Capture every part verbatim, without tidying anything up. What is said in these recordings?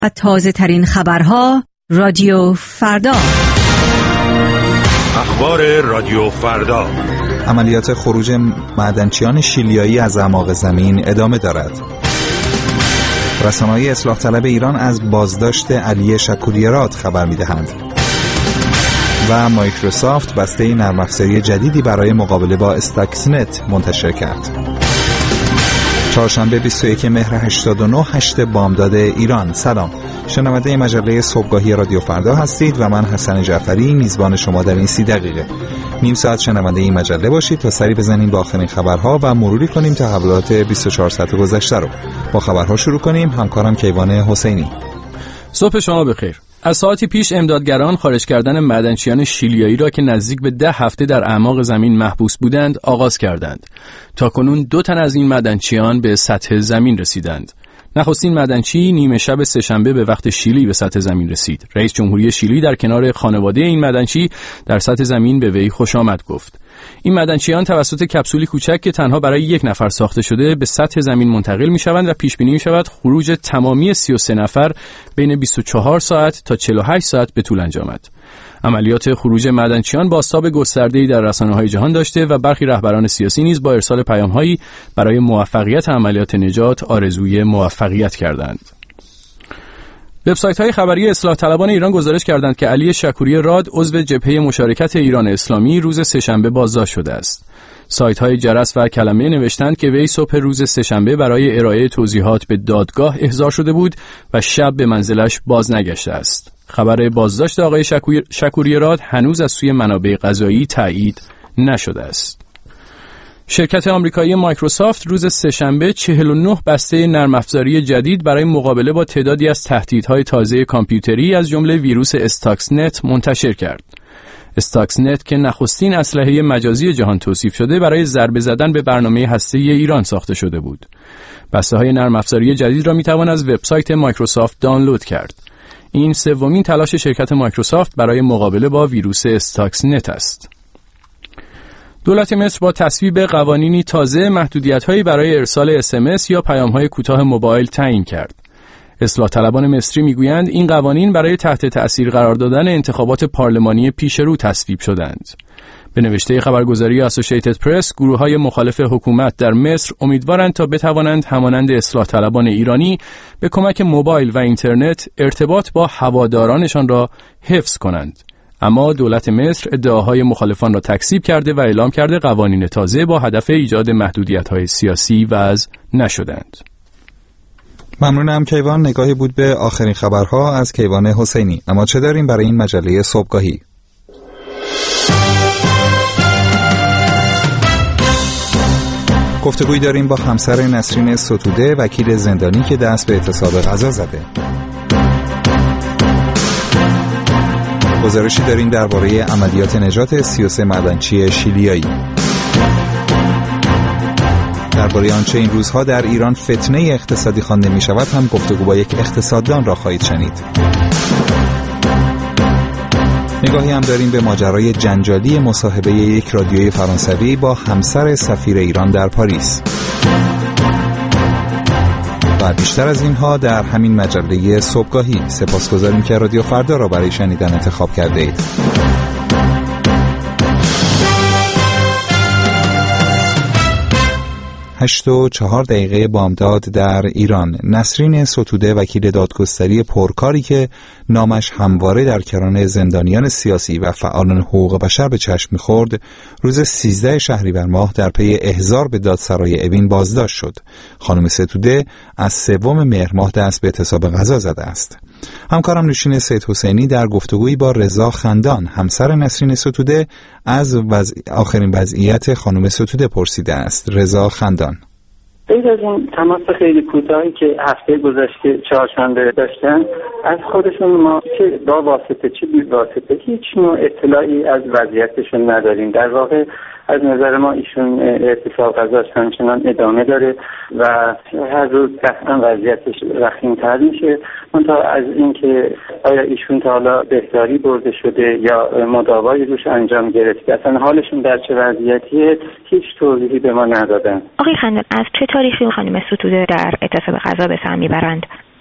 و تازه ترین خبرها رادیو فردا. اخبار رادیو فردا. عملیات خروج معدنچیان شیلیایی از اعماق زمین ادامه دارد. رسانه‌های اصلاح طلب ایران از بازداشت علی شکوری‌راد خبر می‌دهند. و مایکروسافت بسته نرم افزاری جدیدی برای مقابله با استاکسنت منتشر کرد. چهارشنبه بیست و یکم مهر هشتاد و نه هشت بامداد ایران. سلام، شنونده مجله صبحگاهی رادیو فردا هستید و من حسن جعفری میزبان شما در این سی دقیقه. نیم ساعت شنونده این مجله باشید تا سری بزنیم با آخرین خبرها و مروری کنیم تحولات بیست و چهار ساعت گذشته رو. با خبرها شروع کنیم. همکارم کیوان حسینی. صبح شما بخیر. از ساعتی پیش امدادگران خارج کردن معدنچیان شیلیایی را که نزدیک به ده هفته در اعماق زمین محبوس بودند آغاز کردند. تاکنون دو تن از این معدنچیان به سطح زمین رسیدند. نخستین معدنچی نیمه شب سه‌شنبه به وقت شیلی به سطح زمین رسید. رئیس جمهوری شیلی در کنار خانواده این معدنچی در سطح زمین به وی خوش آمد گفت. این معدنچیان توسط کپسولی کوچک که تنها برای یک نفر ساخته شده به سطح زمین منتقل می شوند و پیش بینی می شود خروج تمامی سی و سه نفر بین بیست و چهار ساعت تا چهل و هشت ساعت به طول انجامد. عملیات خروج معدنچیان بازتاب گسترده‌ای در رسانه‌های جهان داشته و برخی رهبران سیاسی نیز با ارسال پیام‌هایی برای موفقیت عملیات نجات آرزوی موفقیت کردند. وبسایت‌های خبری اصلاح طلبان ایران گزارش کردند که علی شکوری‌راد عضو جبهه مشارکت ایران اسلامی روز سه‌شنبه بازداشت شده است. سایت‌های جرس و کلمه نوشتند که وی صبح روز سه‌شنبه برای ارائه توضیحات به دادگاه احضار شده بود و شب به منزلش باز نگشته است. خبر بازداشت آقای شکوری‌راد هنوز از سوی منابع قضایی تایید نشده است. شرکت آمریکایی مایکروسافت روز سه‌شنبه چهل و نه بسته نرم افزاری جدید برای مقابله با تعدادی از تهدیدهای تازه کامپیوتری از جمله ویروس استاکسنت منتشر کرد. استاکسنت که نخستین اسلحه مجازی جهان توصیف شده برای ضربه زدن به برنامه هسته‌ای ایران ساخته شده بود. بسته‌های نرم افزاری جدید را می‌توان از وبسایت مایکروسافت دانلود کرد. این سومین تلاش شرکت مایکروسافت برای مقابله با ویروس استاکسنت است. دولت مصر با تصویب قوانینی تازه محدودیت‌هایی برای ارسال اس ام اس یا پیام‌های کوتاه موبایل تعیین کرد. اصلاح طلبان مصری میگویند این قوانین برای تحت تأثیر قرار دادن انتخابات پارلمانی پیش رو تصویب شدند. به نوشته خبرگزاری اسوسییتد پرس، گروه‌های مخالف حکومت در مصر امیدوارند تا بتوانند همانند اصلاح طلبان ایرانی به کمک موبایل و اینترنت ارتباط با هوادارانشان را حفظ کنند. اما دولت مصر ادعاهای مخالفان را تکذیب کرده و اعلام کرده قوانین تازه با هدف ایجاد محدودیت‌های سیاسی وضع نشدند. ممنونم کیوان. نگاهی بود به آخرین خبرها از کیوان حسینی. اما چه داریم برای این مجله صبحگاهی؟ گفتگویی داریم با همسر نسرین ستوده، وکیل زندانی که دست به اعتصاب غذا زده. گزارشی داریم درباره عملیات نجات سی و سه معدنچی شیلیایی. درباره آنچه این روزها در ایران فتنه اقتصادی خوانده می شود هم گفتگو با یک اقتصاددان را خواهید شنید. نگاهی هم داریم به ماجرای جنجالی مصاحبه یک رادیوی فرانسوی با همسر سفیر ایران در پاریس. و بیشتر از اینها در همین مجله صبحگاهی. سپاسگزاریم که رادیو فردا را برای شنیدن انتخاب کرده اید. هشت و چهار دقیقه بامداد در ایران. نسرین ستوده، وکیل دادگستری پرکاری که نامش همواره در کران زندانیان سیاسی و فعالان حقوق بشر به چشم می‌خورد، روز سیزده شهریور ماه در پی احضار به دادسرای اوین بازداشت شد. خانم ستوده از سوم مهر ماه دست به اعتصاب غذا زده است. همکارم نوشین سید حسینی در گفتگویی با رضا خندان، همسر نسرین ستوده، از وضع... آخرین وضعیت خانم ستوده پرسیده است. رضا خندان: غیر از این تماس خیلی کوتاهی که هفته گذشته چهارشنبه داشتن، از خودشون ما چه با واسطه چه بی واسطه هیچ نوع اطلاعی از وضعیتشون نداریم. در واقع از نظر ما ایشون اعتصاب غذاش همچنان ادامه داره و هر روز قطعا وضعیتش وخیم‌تر میشه. منتها از اینکه آیا ایشون تا حالا بهداری برده شده یا مداوایی روش انجام گرفته، اصلا حالشون در چه وضعیتیه، هیچ توضیحی به ما ندادن. آقای خندان، از چه تاریخی خانم ستوده در اعتصاب غذا به سر میبرند؟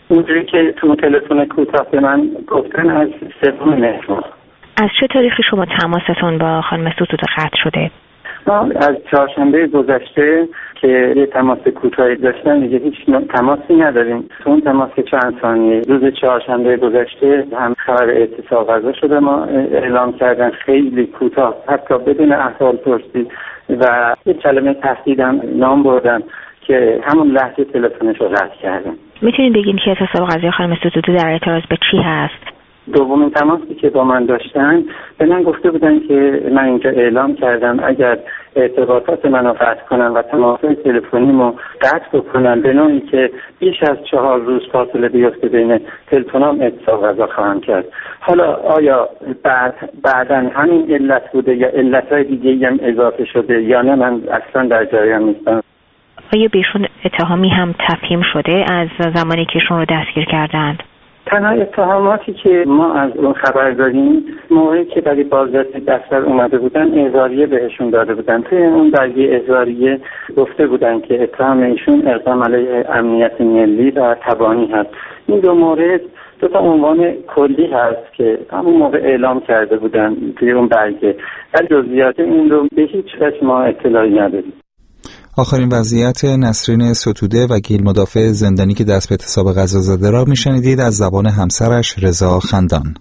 اونجوری که تو تلفن کوتاه به من گفتن از سوم مهر. از چه تاریخی شما تماستون با خانم ستوده قطع شده؟ ما از چهارشنبه گذشته که یه تماس کوتاهی داشتن دیگه هیچ تماسی نداریم. اون تماس چند ثانیه روز چهارشنبه گذشته هم خبر اتصال غذا شده ما اعلام کردن، خیلی کوتاه، حتی بدون احوال پرسی و یه کلمه تهدیدم نام بردن که همون لحظه تلفنش رو قطع کردن. میتونید بگین که اتصال قضایی خانم ستوده در اعتراض به چی هست؟ دومین تماسی که با من داشتن به من گفته بودن که من اینجا اعلام کردم اگر ارتباطات منو قطع کنن و تماس‌های تلفنیمو قطع بکنن به نوعی که بیش از چهار روز فاصله بیفته بین تلفنام اتصال غذا خواهم کرد. حالا آیا بعد بعدن همین علت بوده یا علتهای دیگه هم اضافه شده یا نه، من اصلا در جریان نیستم. آیا بهشون اتهامی هم تفهیم شده از زمانی که شما رو دستگیر کردند؟ تنها اتهاماتی که ما از اون خبر داریم موقعی که برای بازداشت دفتر اومده بودن احضاریه بهشون داده بودن. توی اون برگه احضاریه گفته بودن که اتهام ایشون اقدام علیه امنیت ملی و تبانی هست. این دو مورد دو تا عنوان کلی هست که همون موقع اعلام کرده بودن توی اون برگه، ولی جزئیات این رو به هیچ وجه ما اطلاعی نداریم. آخرین وضعیت نسرین ستوده وکیل مدافع زندانی که دست به اعتصاب غذا زده را میشنیدید از زبان همسرش رضا خندان.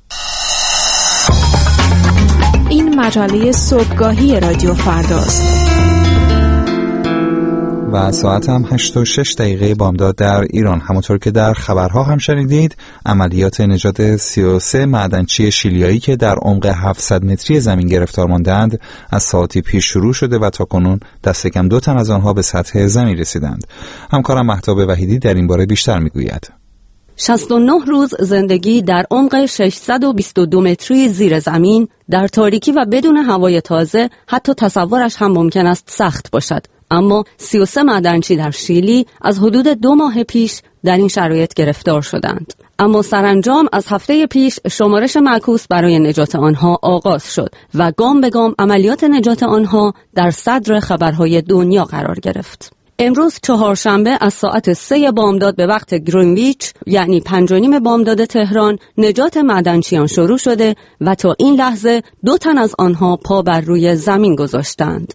این مجله صبحگاهی رادیو فرداست و ساعت هم هشت و شش دقیقه بامداد در ایران. همونطور که در خبرها هم شنیدید، عملیات نجات سی و سه معدنچی شیلیایی که در عمق هفتصد متری زمین گرفتار ماندند از ساعتی پیش شروع شده و تاکنون دست کم دو تن از آنها به سطح زمین رسیدند. همکارم مهتاب وحیدی در این باره بیشتر میگوید. شصت و نه روز زندگی در عمق ششصد و بیست و دو متری زیر زمین در تاریکی و بدون هوای تازه حتی تصورش هم ممکن است سخت باشد. اما سی و سه معدنچی در شیلی از حدود دو ماه پیش در این شرایط گرفتار شدند. اما سرانجام از هفته پیش شمارش معکوس برای نجات آنها آغاز شد و گام به گام عملیات نجات آنها در صدر خبرهای دنیا قرار گرفت. امروز چهارشنبه از ساعت سه بامداد به وقت گرینویچ یعنی پنج و نیم بامداد تهران نجات معدنچیان شروع شده و تا این لحظه دو تن از آنها پا بر روی زمین گذاشتند.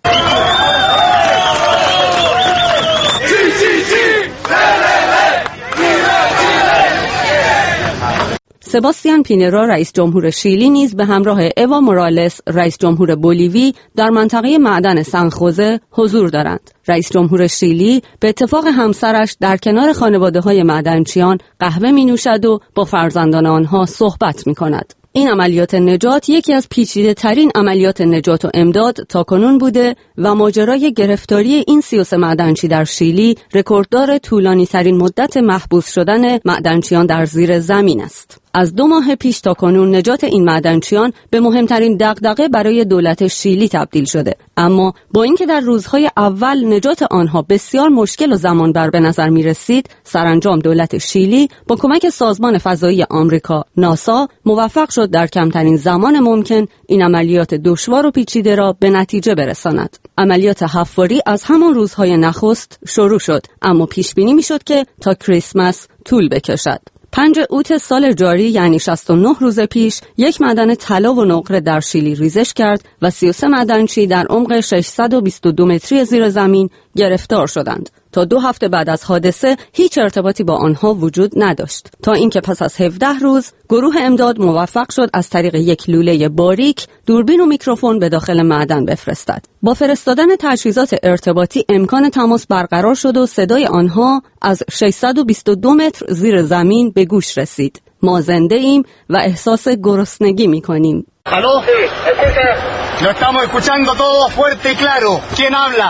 سباستیان پینرا رئیس جمهور شیلی نیز به همراه اوا مورالس رئیس جمهور بولیوی در منطقه معدن سنخوزه حضور دارند. رئیس جمهور شیلی به اتفاق همسرش در کنار خانواده‌های معدنچیان قهوه می‌نوشد و با فرزندان آنها صحبت می‌کند. این عملیات نجات یکی از پیچیده ترین عملیات نجات و امداد تا کنون بوده و ماجرای گرفتاری این سی و سه معدنچی در شیلی رکورددار طولانی ترین مدت محبوس شدن معدنچیان در زیر زمین است. از دو ماه پیش تا کنون نجات این معدنچیان به مهمترین دغدغه برای دولت شیلی تبدیل شده، اما با اینکه در روزهای اول نجات آنها بسیار مشکل و زمانبر به نظر می رسید، سرانجام دولت شیلی با کمک سازمان فضایی آمریکا ناسا موفق شد در کمترین زمان ممکن این عملیات دشوار و پیچیده را به نتیجه برساند. عملیات حفاری از همان روزهای نخست شروع شد، اما پیش بینی می شد که تا کریسمس طول بکشد. پنج اوت سال جاری یعنی شصت و نه روز پیش یک معدن طلا و نقره در شیلی ریزش کرد و سی و سه معدنچی در عمق ششصد و بیست و دو متری زیر زمین گرفتار شدند. تا دو هفته بعد از حادثه هیچ ارتباطی با آنها وجود نداشت، تا اینکه پس از هفده روز گروه امداد موفق شد از طریق یک لوله باریک دوربین و میکروفون به داخل معدن بفرستد. با فرستادن تجهیزات ارتباطی امکان تماس برقرار شد و صدای آنها از ششصد و بیست و دو متر زیر زمین به گوش رسید. ما زنده ایم و احساس گرسنگی می‌کنیم. ¿Aló? Sí, escucha. Lo estamos escuchando todo fuerte y claro. ¿Quién habla?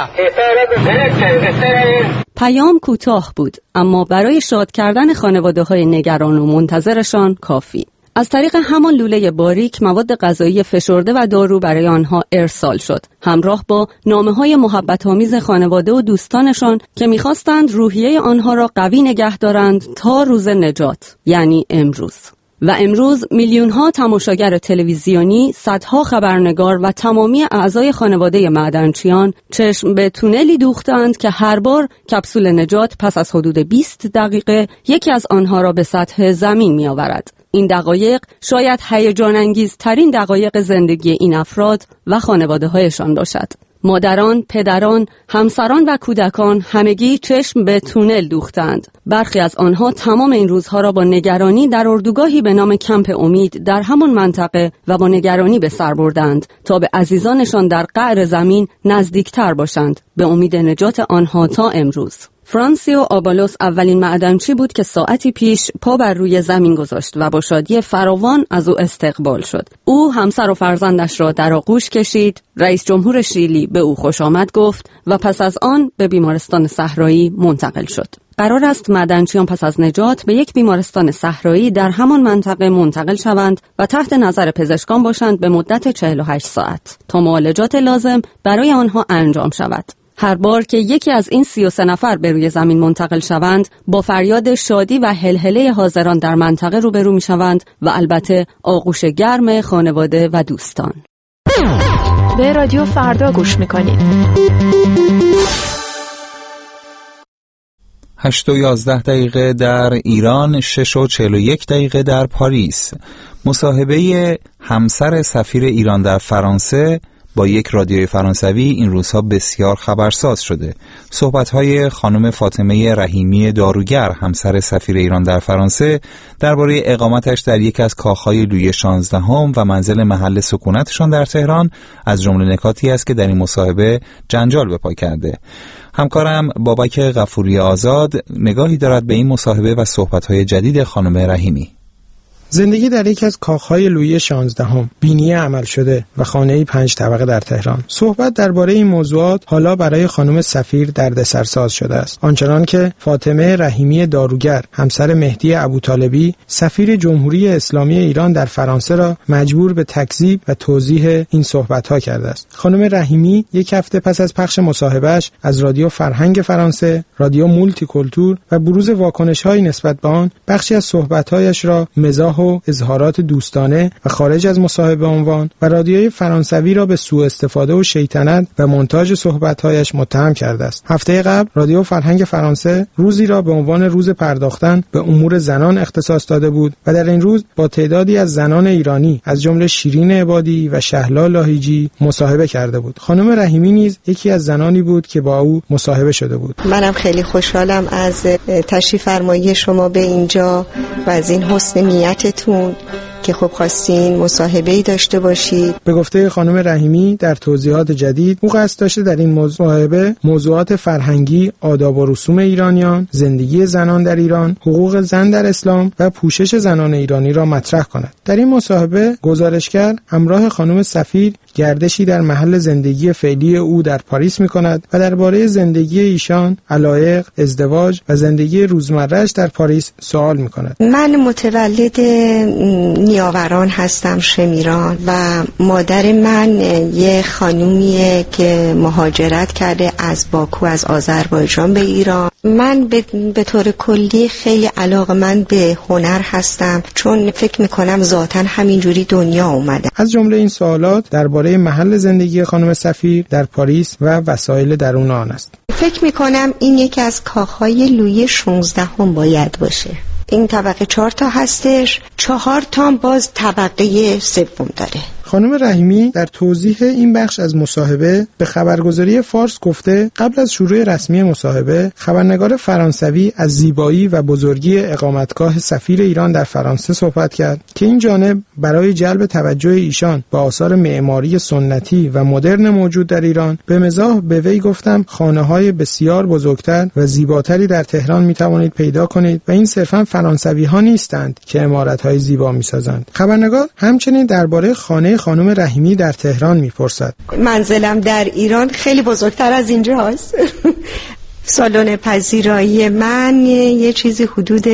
پیام کوتاه بود، اما برای شاد کردن خانواده‌های نگران و منتظرشان کافی. از طریق همان لوله باریک مواد غذایی فشرده و دارو برای آنها ارسال شد، همراه با نامه‌های محبت‌آمیز خانواده و دوستانشان که می‌خواستند روحیه آنها را قوی نگه دارند تا روز نجات، یعنی امروز. و امروز میلیون ها تماشاگر تلویزیونی، صدها خبرنگار و تمامی اعضای خانواده معدنچیان چشم به تونلی دوختند که هر بار کپسول نجات پس از حدود بیست دقیقه یکی از آنها را به سطح زمین می آورد. این دقایق شاید هیجان انگیزترین دقایق زندگی این افراد و خانواده هایشان باشد. مادران، پدران، همسران و کودکان همگی چشم به تونل دوختند. برخی از آنها تمام این روزها را با نگرانی در اردوگاهی به نام کمپ امید در همان منطقه و با نگرانی به سر بردند تا به عزیزانشان در قعر زمین نزدیکتر باشند، به امید نجات آنها تا امروز. فرانسیو آبالوس اولین معدنچی بود که ساعتی پیش پا بر روی زمین گذاشت و با شادی فراوان از او استقبال شد. او همسر و فرزندش را در آغوش کشید، رئیس جمهور شیلی به او خوش آمد گفت و پس از آن به بیمارستان صحرایی منتقل شد. قرار است معدنچیان پس از نجات به یک بیمارستان صحرایی در همان منطقه منتقل شوند و تحت نظر پزشکان باشند به مدت چهل و هشت ساعت تا معالجات لازم برای آنها انجام شود. هر بار که یکی از این سی و سه نفر به روی زمین منتقل شوند، با فریاد شادی و هلهله حاضران در منطقه روبرو می شوند و البته آغوش گرم خانواده و دوستان. به رادیو فردا گوش می کنید. هشت و یازده دقیقه در ایران، شش و چهل و یک دقیقه در پاریس. مصاحبه همسر سفیر ایران در فرانسه با یک رادیوی فرانسوی این روزها بسیار خبرساز شده. صحبت‌های خانم فاطمه رحیمی داروگر، همسر سفیر ایران در فرانسه، درباره اقامتش در یک از کاخهای لویی شانزدهم و منزل محل سکونتشان در تهران از جمله نکاتی است که در این مصاحبه جنجال به پا کرده. همکارم بابک غفوری آزاد نگاهی دارد به این مصاحبه و صحبت‌های جدید خانم رحیمی. زندگی در یکی از کاخهای لویی شانزدهم، بینیه عمل شده و خانه‌ای پنج طبقه در تهران. صحبت درباره این موضوعات حالا برای خانم سفیر دردسرساز شده است. آنچنان که فاطمه رحیمی داروگر، همسر مهدی ابوطالبی، سفیر جمهوری اسلامی ایران در فرانسه را مجبور به تکذیب و توضیح این صحبت‌ها کرده است. خانم رحیمی یک هفته پس از پخش مصاحبهش از رادیو فرهنگ فرانسه، رادیو مولتی کولتور و بروز واکنش‌هایی نسبت به آن، بخشی از صحبت‌هایش را مزاح و اظهارات دوستانه و خارج از مصاحبه عنوان و رادیوی فرانسوی را به سوء استفاده و شیطنت و مونتاژ صحبت‌هایش متهم کرده است. هفته قبل رادیو فرهنگ فرانسه روزی را به عنوان روز پرداختن به امور زنان اختصاص داده بود و در این روز با تعدادی از زنان ایرانی از جمله شیرین عبادی و شهلا لاهیجی مصاحبه کرده بود. خانم رحیمی نیز یکی از زنانی بود که با او مصاحبه شده بود. منم خیلی خوشحالم از تشریف فرمایی شما به اینجا و از این حسن نیتتون که خب خواستین مصاحبه‌ای داشته باشید. به گفته خانم رحیمی در توضیحات جدید، او قصد داشته در این مصاحبه موضوعات فرهنگی، آداب و رسوم ایرانیان، زندگی زنان در ایران، حقوق زن در اسلام و پوشش زنان ایرانی را مطرح کند. در این مصاحبه گزارشگر همراه خانم سفیر گردشی در محل زندگی فعلی او در پاریس می‌کند و درباره زندگی ایشان، علایق، ازدواج و زندگی روزمره‌اش در پاریس سوال می‌کند. من متولد نیاوران هستم، شمیران، و مادر من یه خانومیه که مهاجرت کرده از باکو، از آذربایجان به ایران. من به, به طور کلی خیلی علاقه‌مند به هنر هستم، چون فکر می‌کنم ذاتاً همینجوری دنیا اومده. از جمله این سوالات درباره محل زندگی خانم سفیر در پاریس و وسایل درون آن است. فکر می‌کنم این یکی از کاخهای لویی شانزده هم باید باشه. این طبقه چهار تا هستش، چهار تا باز طبقه سوم داره. خانم رحیمی در توضیح این بخش از مصاحبه به خبرگزاری فارس گفته قبل از شروع رسمی مصاحبه خبرنگار فرانسوی از زیبایی و بزرگی اقامتگاه سفیر ایران در فرانسه صحبت کرد که این جانب برای جلب توجه ایشان به آثار معماری سنتی و مدرن موجود در ایران به مزاح به وی گفتم خانه‌های بسیار بزرگتر و زیباتری در تهران می‌توانید پیدا کنید و این صرفاً فرانسوی‌ها نیستند که عمارت‌های زیبا می‌سازند. خبرنگار همچنین درباره خانه خانم رحیمی در تهران میپرسد. منزلم در ایران خیلی بزرگتر از اینجا هست. سالن پذیرایی من یه چیزی حدود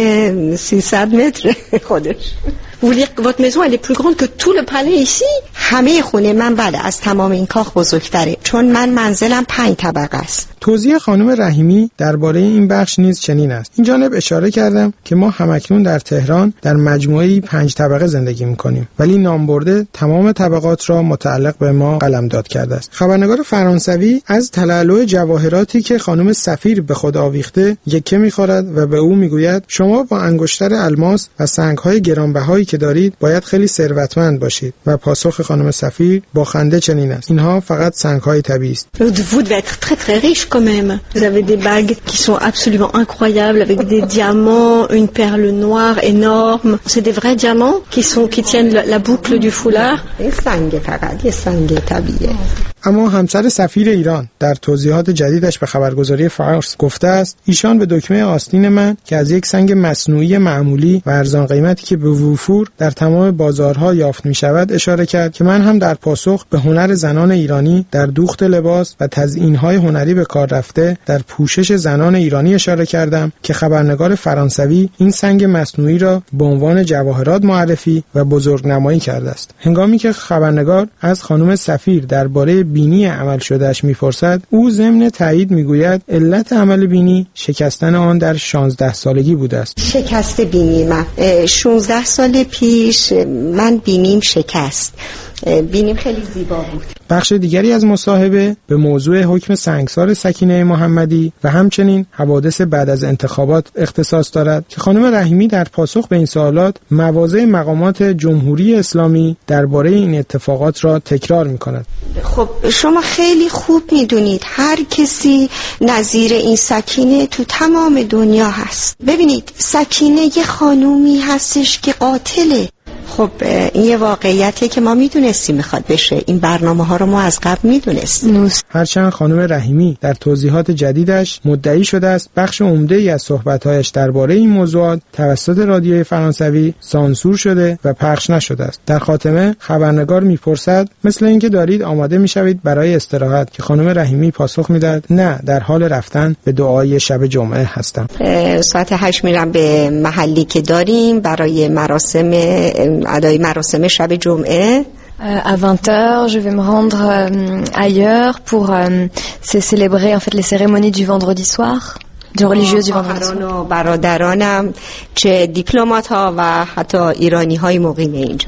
سیصد متر خودش. Vous voulez dire que votre maison elle est plus grande que tout le palais ici? همه خونه من بله از تمام این کاخ بزرگتره چون من منزلم پنج طبقه است. توضیح خانم رحیمی درباره این بخش نیز چنین است. این جانب اشاره کردم که ما همکنون در تهران در مجموعه‌ای پنج طبقه زندگی می‌کنیم ولی نامبرده تمام طبقات را متعلق به ما قلمداد کرده است. خبرنگار فرانسوی از تلالو جواهراتی که خانم سفیر به خود آویخته یکه می‌خورد و به او می‌گوید شما با انگشتر الماس و سنگ‌های گرانبهایی که دارید باید خیلی ثروتمند باشید و پاسخ خانم سفیر با خنده چنین است اینها فقط سنگ‌های طبیعی است. Vous devez être très très riche quand même. Vous avez des bagues qui sont absolument incroyables avec des diamants, une perle noire énorme. C'est des vrais diamants qui sont qui tiennent la, la boucle du foulard. سنگ فقط یه سنگ طبیعیه. اما همسر سفیر ایران در توضیحات جدیدش به خبرگزاری فارس گفته است ایشان به دکمه آستین من که از یک سنگ مصنوعی معمولی و ارزان قیمتی که به وفور در تمام بازارها یافت می شود اشاره کرد که من هم در پاسخ به هنر زنان ایرانی در دوخت لباس و تزیین‌های هنری به کار رفته در پوشش زنان ایرانی اشاره کردم که خبرنگار فرانسوی این سنگ مصنوعی را به عنوان جواهرات معرفی و بزرگنمایی کرده است. هنگامی که خبرنگار از خانم سفیر درباره بینی عمل شدهش میپرسد او ضمن تایید میگوید علت عمل بینی شکستن آن در شانزده سالگی بوده است. شکست بینی من شانزده سال پیش من بینیم شکست. بینیم خیلی زیبا بود. بخش دیگری از مصاحبه به موضوع حکم سنگسار سکینه محمدی و همچنین حوادث بعد از انتخابات اختصاص دارد که خانم رحیمی در پاسخ به این سوالات مواضع مقامات جمهوری اسلامی درباره این اتفاقات را تکرار می‌کند. خب شما خیلی خوب می‌دونید هر کسی نظیر این سکینه تو تمام دنیا هست. ببینید سکینه یه خانومی هستش که قاتله. خب این یه واقعیتیه که ما میدونستیم میخواد بشه. این برنامه ها رو ما از قبل میدونستیم. هرچند خانم رحیمی در توضیحات جدیدش مدعی شده است بخش عمده‌ای از صحبت‌هایش درباره این موضوعات توسط رادیوی فرانسوی سانسور شده و پخش نشده است. در خاتمه خبرنگار میپرسد مثل اینکه دارید آماده میشوید برای استراحت که خانم رحیمی پاسخ میدهد نه در حال رفتن به دعای شب جمعه هستم. ساعت هشت میرم به محلی که داریم برای مراسم ادای مراسم شب جمعه. À vingt heures, je vais me rendre euh, ailleurs pour euh, célébrer en fait les cérémonies du vendredi soir, du religieux du vendredi soir. برادرانم چه دیپلمات ها و حتی ایرانی های مقیم اینجا.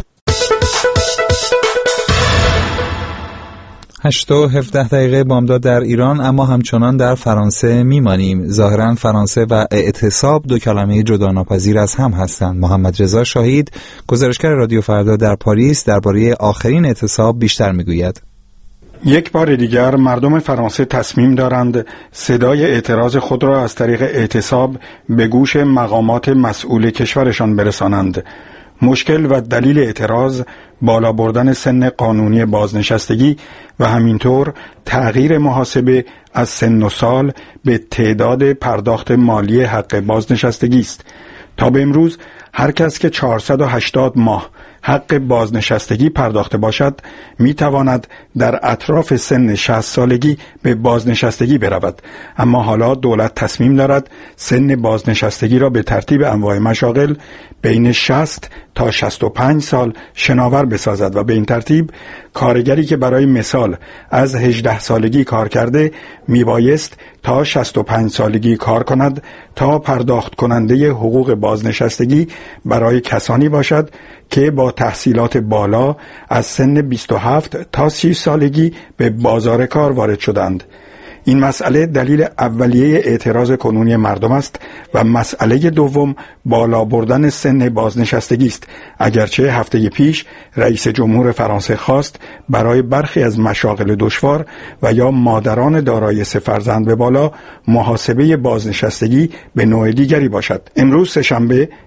هشت و هفده دقیقه بامداد در ایران، اما همچنان در فرانسه میمانیم. ظاهرا فرانسه و اعتصاب دو کلمه جداناپذیر از هم هستند. محمد رضا شاهید، گزارشگر رادیو فردا در پاریس، درباره آخرین اعتصاب بیشتر میگوید. یک بار دیگر مردم فرانسه تصمیم دارند صدای اعتراض خود را از طریق اعتصاب به گوش مقامات مسئول کشورشان برسانند. مشکل و دلیل اعتراض بالا بردن سن قانونی بازنشستگی و همینطور تغییر محاسبه از سن و سال به تعداد پرداخت مالی حق بازنشستگی است. تا به امروز هر کس که چهارصد و هشتاد ماه حق بازنشستگی پرداخته باشد می تواند در اطراف سن شصت سالگی به بازنشستگی برود، اما حالا دولت تصمیم دارد سن بازنشستگی را به ترتیب انواع مشاغل بین شصت تا شصت و پنج سال شناور بسازد و به این ترتیب کارگری که برای مثال از هجده سالگی کار کرده می بایست تا شصت و پنج سالگی کار کند تا پرداخت کننده حقوق بازنشستگی برای کسانی باشد که با تحصیلات بالا از سن بیست و هفت تا سی سالگی به بازار کار وارد شدند. این مسئله دلیل اولیه اعتراض کنونی مردم است و مسئله دوم بالا بردن سن بازنشستگی است، اگرچه هفته پیش رئیس جمهور فرانسه خواست برای برخی از مشاغل دشوار و یا مادران دارای سه فرزند به بالا محاسبه بازنشستگی به نوع دیگری باشد. امروز سه‌شنبه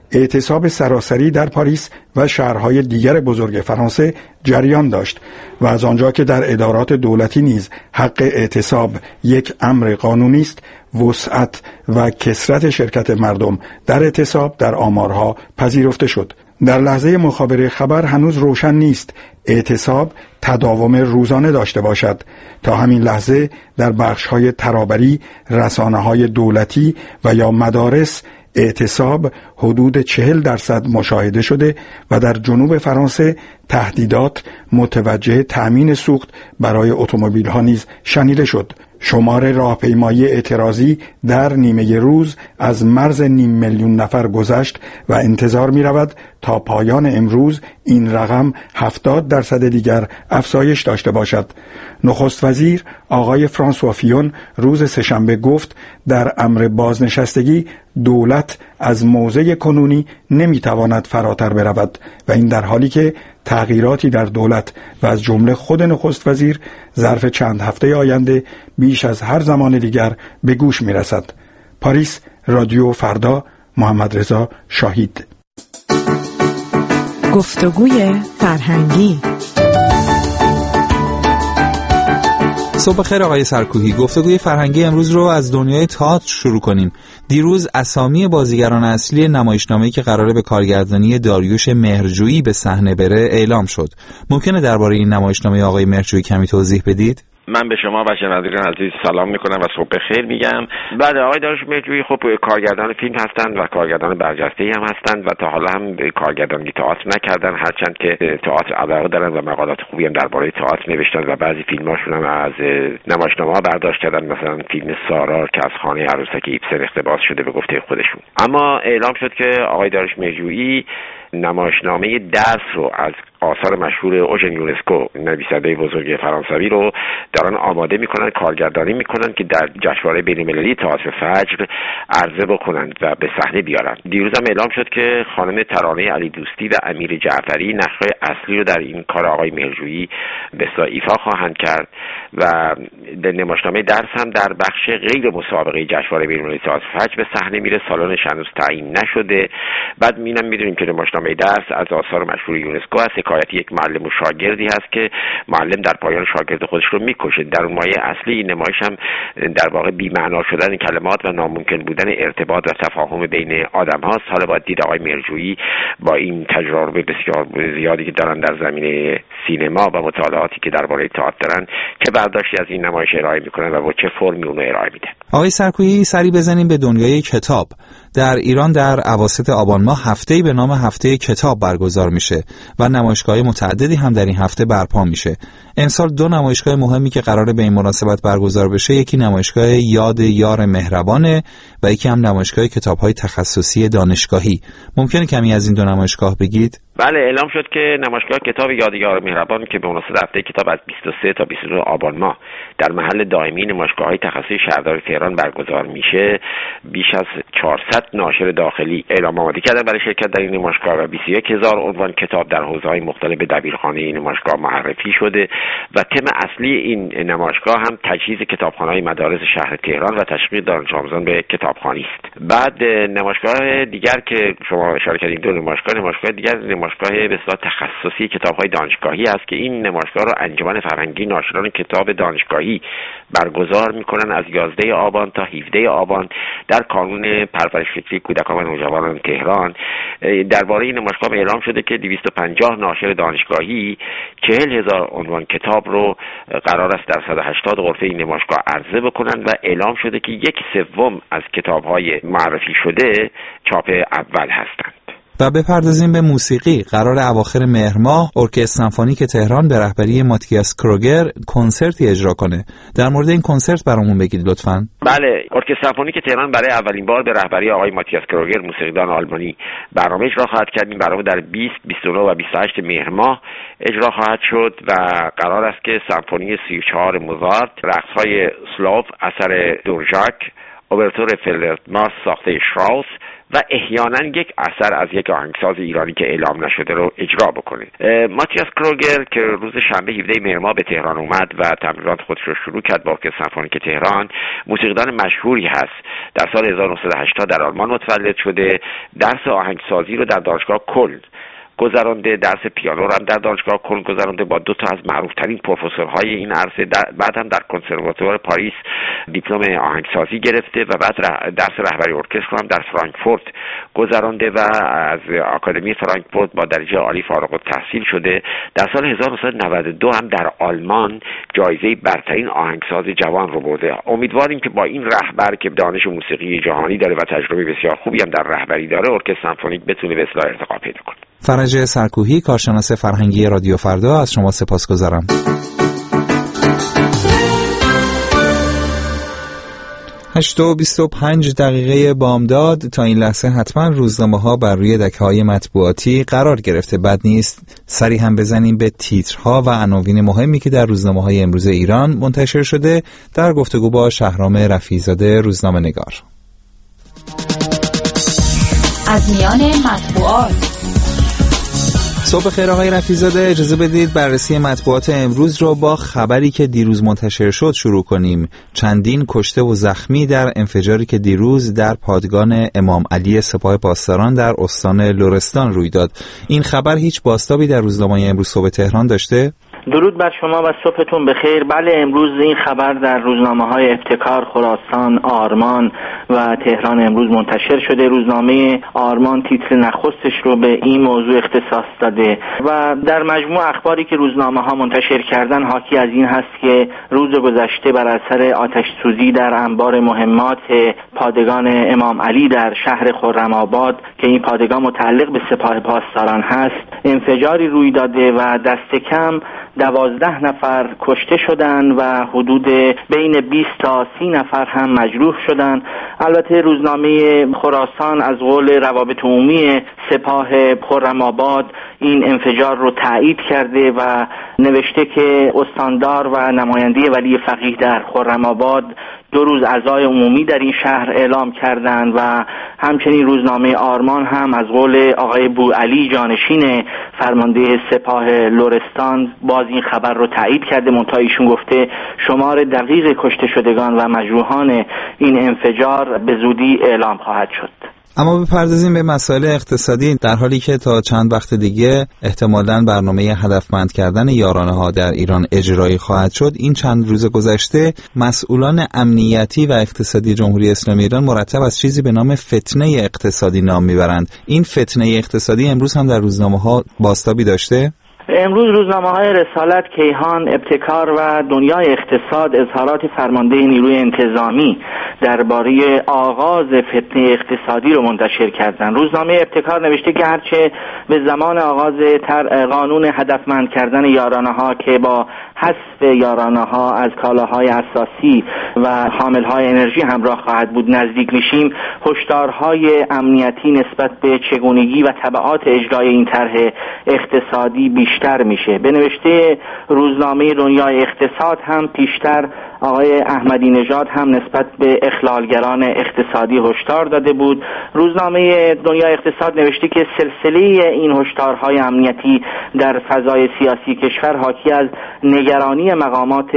اعتصاب سراسری در پاریس و شهرهای دیگر بزرگ فرانسه جریان داشت و از آنجا که در ادارات دولتی نیز حق اعتصاب یک امر قانونی است، وسعت و کثرت شرکت مردم در اعتصاب در آمارها پذیرفته شد. در لحظه مخابره خبر هنوز روشن نیست اعتصاب تداوم روزانه داشته باشد. تا همین لحظه در بخش‌های ترابری، رسانه‌های دولتی و یا مدارس اعتصاب حدود چهل درصد مشاهده شده و در جنوب فرانسه تهدیدات متوجه تأمین سوخت برای اتومبیل‌ها نیز شنیده شد. شمار راهپیمایی اعتراضی در نیمه روز از مرز نیم میلیون نفر گذشت و انتظار می رود تا پایان امروز این رقم هفتاد درصد دیگر افزایش داشته باشد. نخست وزیر آقای فرانسوا فیون روز سه‌شنبه گفت در امر بازنشستگی دولت از موضع کنونی نمی تواند فراتر برود و این در حالی که تغییراتی در دولت و از جمله خود نخست وزیر ظرف چند هفته آینده بیش از هر زمان دیگر به گوش می رسد. پاریس، رادیو فردا، محمد رضا شاهید. گفتگوی فرهنگی. صبح خیر آقای سرکوهی. گفتگوی فرهنگی امروز رو از دنیای تئاتر شروع کنیم. دیروز اسامی بازیگران اصلی نمایشنامه‌ای که قراره به کارگردانی داریوش مهرجویی به صحنه بره اعلام شد. ممکنه درباره این نمایشنامه آقای مهرجویی کمی توضیح بدید؟ من به شما و شنوندگان عزیز سلام میکنم و صبح خیر میگم. بعد آقای داریوش مهرجویی خب کارگردان فیلم هستند و کارگردان برجسته‌ای هم هستند و تا حالا هم کارگردانی تئاتر نکردن، هرچند که تئاتر علاقه دارن و مقالات خوبی هم درباره تئاتر نوشتن و بعضی فیلم‌هاشون هم از نمایشنامه‌ها برداشت کردن، مثلا فیلم سارا که از خانه عروسک ایبسن اقتباس شده به گفته خودشون. اما اعلام شد که آقای داریوش مهرجویی نمایشنامه درس رو از آثار مشهور اوژن یونسکو، نویسنده بزرگ فرانسوی رو دارن آماده میکنن، کارگردانی میکنن که در جشنواره بین‌المللی تئاتر فجر عرضه بکنن و به صحنه بیارن. دیروز هم اعلام شد که خانم ترانه علی دوستی و امیر جعفری نقش‌های اصلی رو در این کار آقای مهرجویی به اصطلاح ایفا خواهند کرد و در نمایشنامه درس هم در بخش غیر مسابقه جشنواره بین‌المللی تئاتر فجر به صحنه میره. سالنش هنوز تعیین نشده. بعد مینم میدونیم که نمایشنامه درس از آثار مشهور یونسکو است. حکایت یک معلم و شاگردی هست که معلم در پایان شاگرد خودش رو میکشه. در اون مایه اصلی این نمایش هم در واقع بی‌معنا شدن کلمات و ناممکن بودن ارتباط و تفاهم بین آدم هاست. حالا باید دید آقای مهرجویی با این تجربه بسیار زیادی که دارن در زمینه سینما و مطالعاتی که درباره تئاتر دارن چه برداشتی از این نمایش ارائه میکنن و با چه فرمی اون رو ارائه میدن. آقای سرکویی سری بزنیم به دنیای کتاب. در ایران در اواسط آبان ماه هفته‌ای به نام هفته کتاب برگزار میشه و نمایشگاه‌های متعددی هم در این هفته برپا میشه. امسال دو نمایشگاه مهمی که قراره به این مناسبت برگزار بشه، یکی نمایشگاه یاد یار مهربانه و یکی هم نمایشگاه کتاب‌های تخصصی دانشگاهی. ممکنه کمی از این دو نمایشگاه بگید؟ بله، اعلام شد که نمایشگاه کتاب یاد یار مهربان که به مناسبت هفته کتاب از بیست و سه تا بیست و دو آبان ماه در محل دائمی نمایشگاه‌های تخصصی شهرداری تهران برگزار میشه، بیش از چهارصد ناشر داخلی اعلام آماده کردن برای شرکت در این نمایشگاه و بیست و یک هزار عنوان کتاب در حوزه‌های مختلف دبیرخانه این نمایشگاه معرفی شده و تم اصلی این نمایشگاه هم تجهیز کتابخانه‌های مدارس شهر تهران و تشویق دانش آموزان به کتابخوانی است. بعد نمایشگاه دیگر که شما اشاره کردید، دو نمایشگاه نمایشگاه دیگر نمایشگاه به اصطلاح تخصصی کتاب‌های دانشگاهی است که این نمایشگاه را انجمن فرهنگی ناشران کتاب دانشگاهی برگزار می‌کنند از یازده آبان تا هفده آبان در کانون پرورش فکری کودکان و نوجوانان تهران. درباره این نمایشگاه اعلام شده که دویست و پنجاه ناشر دانشگاهی چهل هزار عنوان کتاب رو قرار است در صد و هشتاد غرفه این نمایشگاه عرضه بکنند و اعلام شده که یک سوم از کتاب‌های معرفی شده چاپ اول هستند. و بپردازیم به موسیقی. قرار اواخر مهر ماه ارکستر سمفونیک تهران به رهبری ماتیاس کروگر کنسرتی اجرا کنه. در مورد این کنسرت برامون بگید لطفاً. بله، ارکستر سمفونیک تهران برای اولین بار به رهبری آقای ماتیاس کروگر موسیقیدان آلمانی برنامه اجرا خواهد کرد. این برنامه در بیست، بیست و نه و بیست و هشت مهر ماه اجرا خواهد شد و قرار است که سمفونی سی و چهار موزارت، رقص‌های اسلاف اثر دورژاک، اوورتور فلرماس ساخته شراوس و احیانا یک اثر از یک آهنگساز ایرانی که اعلام نشده رو اجرا بکنه. ماتیاس کروگر که روز شنبه هفدهم مهر ماه به تهران اومد و تمرینات خودش رو شروع کرد با ارکستر سمفونیک تهران، موسیقیدان مشهوری هست. در سال هزار و نهصد و هشتاد در آلمان متولد شده. درس آهنگسازی رو در دانشگاه کلن گذرانده، درس پیانو رو هم در دانشگاه کلن گذرانده با دو تا از معروفترین پروفسورهای این عرصه. بعد هم در کنسرواتوار پاریس دیپلم آهنگسازی گرفته و بعد درس رهبری ارکستر هم در فرانکفورت گذرانده و از آکادمی فرانکفورت با درجه عالی فارغ التحصیل شده. در سال هزار و نهصد و نود و دو هم در آلمان جایزه برترین آهنگساز جوان رو برده. امیدواریم که با این رهبر که دانش موسیقی جهانی داره و تجربه بسیار خوبی هم در رهبری داره، ارکستر سمفونیک بتونه به اصلاح ارتقا پیدا کنه. فرج سرکوهی، کارشناس فرهنگی رادیو فردا، از شما سپاسگزارم. هشت و بیست و پنج دقیقه بامداد. تا این لحظه حتما روزنامه ها بر روی دکه های مطبوعاتی قرار گرفته. بد نیست سری هم بزنیم به تیترها و عناوین مهمی که در روزنامه های امروز ایران منتشر شده در گفتگو با شهرام رفیع‌زاده، روزنامه نگار. از میان مطبوعات. صبح خیر آقای رفیع‌زاده، اجازه بدید بررسی مطبوعات امروز رو با خبری که دیروز منتشر شد شروع کنیم. چندین کشته و زخمی در انفجاری که دیروز در پادگان امام علی سپاه پاسداران در استان لرستان روی داد. این خبر هیچ بازتابی در روزنامه امروز صبح تهران داشته؟ درود بر شما و صبحتون بخیر. بله، امروز این خبر در روزنامه‌های ابتکار، خراسان، آرمان و تهران امروز منتشر شده. روزنامه آرمان تیتر نخستش رو به این موضوع اختصاص داده و در مجموع اخباری که روزنامه‌ها منتشر کردن حاکی از این هست که روز گذشته بر اثر آتش سوزی در انبار مهمات پادگان امام علی در شهر خرم‌آباد که این پادگان متعلق به سپاه پاسداران هست، انفجاری روی داده و دست کم دوازده نفر کشته شدند و حدود بین بیست تا سی نفر هم مجروح شدند. البته روزنامه خراسان از قول روابط عمومی سپاه خرم‌آباد این انفجار رو تایید کرده و نوشته که استاندار و نماینده ولی فقیه در خرم‌آباد دو روز عزای عمومی در این شهر اعلام کردند و همچنین روزنامه آرمان هم از قول آقای بوعلی جانشین فرمانده سپاه لرستان باز این خبر رو تایید کرده، منتها ایشون گفته شمار دقیق کشته شدگان و مجروحان این انفجار به زودی اعلام خواهد شد. اما بپردازیم به مسائل اقتصادی. در حالی که تا چند وقت دیگه احتمالاً برنامه هدفمند کردن یارانه ها در ایران اجرایی خواهد شد، این چند روز گذشته مسئولان امنیتی و اقتصادی جمهوری اسلامی ایران مرتب از چیزی به نام فتنه اقتصادی نام میبرند. این فتنه اقتصادی امروز هم در روزنامه ها بازتابی داشته؟ امروز روزنامه‌های رسالت، کیهان، ابتکار و دنیای اقتصاد اظهارات فرمانده نیروی انتظامی درباره آغاز فتنه اقتصادی رو منتشر کردن. روزنامه ابتکار نوشته که هرچه به زمان آغاز قانون هدفمند کردن یارانه‌ها که با حذف یارانه‌ها از کالاهای اساسی و حامل‌های انرژی همراه خواهد بود نزدیک میشیم، هشدارهای امنیتی نسبت به چگونگی و تبعات اجرای این طرح اقتصادی بیشتر میشه. به نوشته روزنامه دنیای اقتصاد هم پیشتر آقای احمدی نژاد هم نسبت به اخلالگران اقتصادی هشدار داده بود. روزنامه دنیای اقتصاد نوشته که سلسله این هشدارهای امنیتی در فضای سیاسی کشور حاکی از نگرانی مقامات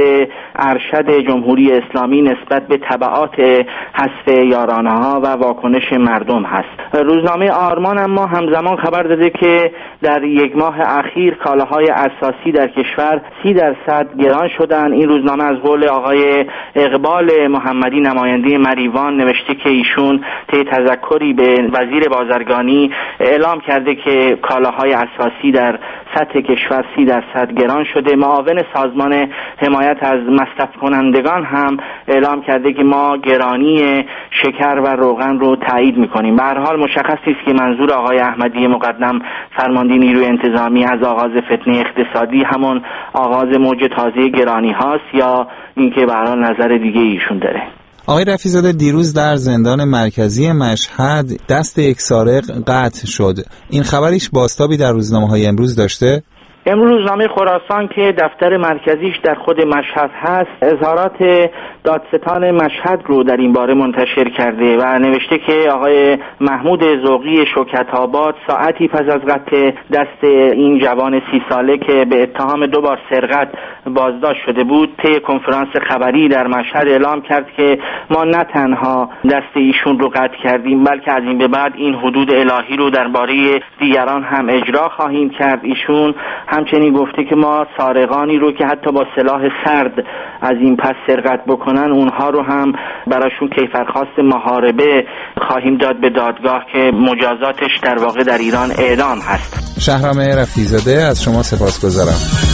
ارشد جمهوری اسلامی نسبت به تبعات حذف یارانه‌ها و واکنش مردم هست. روزنامه آرمان اما همزمان خبر داده که در یک ماه اخیر کالاهای اساسی در کشور سی درصد گران شدن. این روزنامه از قول آقای اقبال محمدی نماینده مریوان نوشته که ایشون طی تذکری به وزیر بازرگانی اعلام کرده که کالاهای اساسی در سطح کشور سی درصد گران شده. معاون سازمان حمایت از مصرف کنندگان هم اعلام کرده که ما گرانی شکر و روغن رو تایید میکنیم. به هر حال مشخص است که منظور آقای احمدی مقدم فرمانده نیروی انتظامی از آغاز فتنه اقتصادی همون آغاز موج تازه گرانی هاست یا اینکه به هر حال نظر دیگه ایشون داره. آقای رفیع‌زاده، دیروز در زندان مرکزی مشهد دست یک سارق قطع شد. این خبریش بازتابی در روزنامه‌های امروز داشته؟ امروز روزنامه خراسان که دفتر مرکزیش در خود مشهد هست اظهارات دادستان مشهد رو در این باره منتشر کرده و نوشته که آقای محمود ذوقی شوکت‌آباد ساعتی پس از قتل دست این جوان سی ساله که به اتهام دو بار سرقت بازداشت شده بود، طی کنفرانس خبری در مشهد اعلام کرد که ما نه تنها دست ایشون رو قطع کردیم، بلکه از این به بعد این حدود الهی رو درباره دیگران هم اجرا خواهیم کرد. ایشون همچنین گفته که ما سارقانی رو که حتی با سلاح سرد از این پس سرقت بکنن، اونها رو هم براشون کیفرخواست محاربه خواهیم داد به دادگاه که مجازاتش در واقع در ایران اعدام هست. شهرام رفیع‌زاده، از شما سپاسگزارم.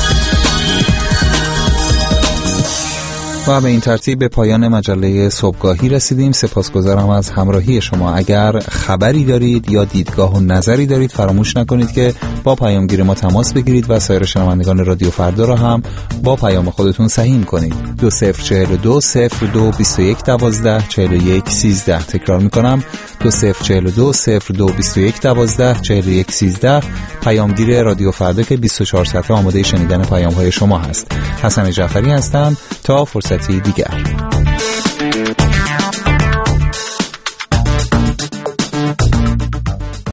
و به این ترتیب به پایان مجله صبحگاهی رسیدیم. سپاسگزارم از همراهی شما. اگر خبری دارید یا دیدگاه و نظری دارید فراموش نکنید که با پیامگیر ما تماس بگیرید و سایر شنوندگان رادیو فردا را هم با پیام خودتون سهیم کنید. دو صفر چهل و دو صفر دو بیست و یک دوازده چهل و یک سیزده. تکرار میکنم دو صفر چهل و دو صفر دو بیست و یک دوازده چهل و یک سیزده. پیامگیر رادیو فردا که بیست و چهار صفحه آماده شنیدن پیام های شما هست. حسن جعفری هستم. تا فرصتی دیگر.